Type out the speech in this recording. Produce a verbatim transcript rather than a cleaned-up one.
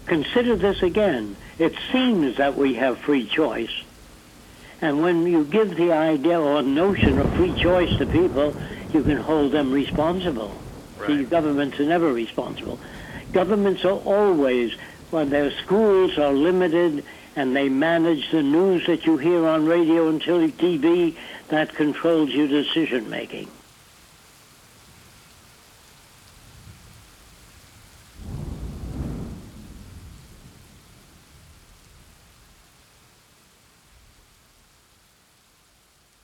consider this again. It seems that we have free choice. And when you give the idea or notion of free choice to people, you can hold them responsible. Right. See, governments are never responsible. Governments are always, when their schools are limited and they manage the news that you hear on radio and T V, that controls your decision making.